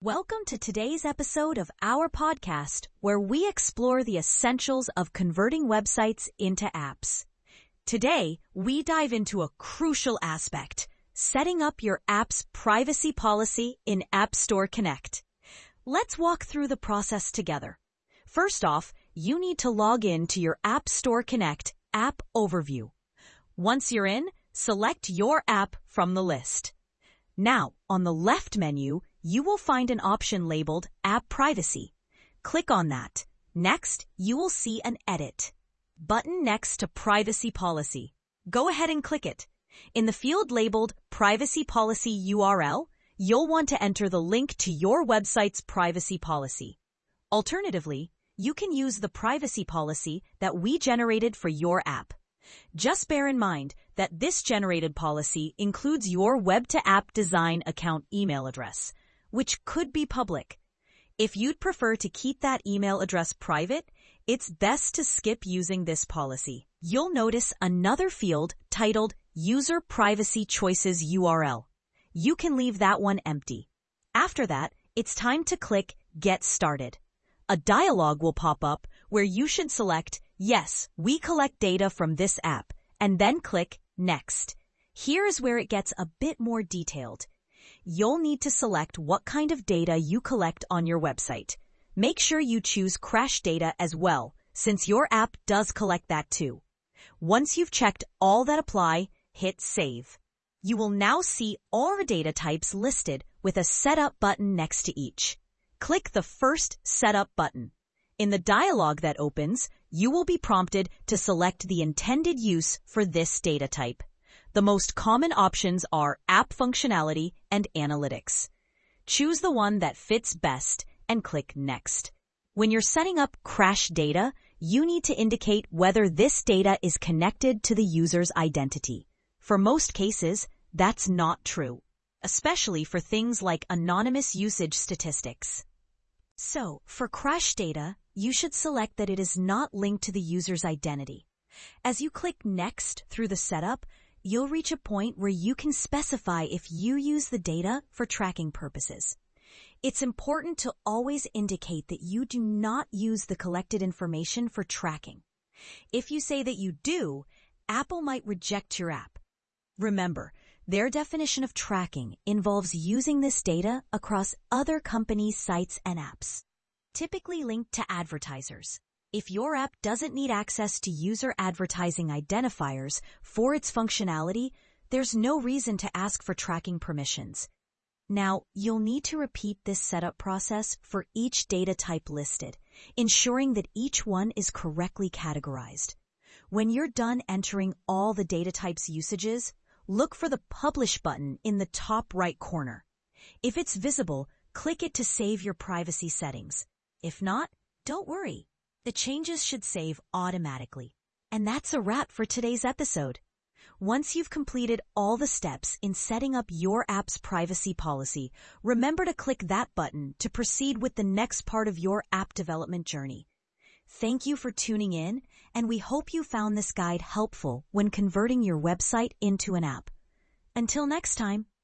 Welcome to today's episode of our podcast, where we explore the essentials of converting websites into apps. Today, we dive into a crucial aspect, setting up your app's privacy policy in App Store Connect. Let's walk through the process together. First off, you need to log in to your App Store Connect app overview. Once you're in, select your app from the list. Now, on the left menu, you will find an option labeled App Privacy. Click on that. Next, you will see an Edit button next to Privacy Policy. Go ahead and click it. In the field labeled Privacy Policy URL, you'll want to enter the link to your website's privacy policy. Alternatively, you can use the privacy policy that we generated for your app. Just bear in mind that this generated policy includes your web-to-app design account email address, which could be public. If you'd prefer to keep that email address private, it's best to skip using this policy. You'll notice another field titled User Privacy Choices URL. You can leave that one empty. After that, it's time to click Get Started. A dialog will pop up where you should select Yes, we collect data from this app, and then click Next. Here is where it gets a bit more detailed. You'll need to select what kind of data you collect on your website. Make sure you choose crash data as well, since your app does collect that too. Once you've checked all that apply, hit Save. You will now see all the data types listed with a Setup button next to each. Click the first Setup button. In the dialog that opens, you will be prompted to select the intended use for this data type. The most common options are App Functionality and Analytics. Choose the one that fits best and click Next. When you're setting up crash data, you need to indicate whether this data is connected to the user's identity. For most cases, that's not true, especially for things like anonymous usage statistics. So, for crash data, you should select that it is not linked to the user's identity. As you click Next through the setup, you'll reach a point where you can specify if you use the data for tracking purposes. It's important to always indicate that you do not use the collected information for tracking. If you say that you do, Apple might reject your app. Remember, their definition of tracking involves using this data across other companies' sites and apps, typically linked to advertisers. If your app doesn't need access to user advertising identifiers for its functionality, there's no reason to ask for tracking permissions. Now, you'll need to repeat this setup process for each data type listed, ensuring that each one is correctly categorized. When you're done entering all the data types' usages, look for the Publish button in the top right corner. If it's visible, click it to save your privacy settings. If not, don't worry. The changes should save automatically. And that's a wrap for today's episode. Once you've completed all the steps in setting up your app's privacy policy, remember to click that button to proceed with the next part of your app development journey. Thank you for tuning in, and we hope you found this guide helpful when converting your website into an app. Until next time.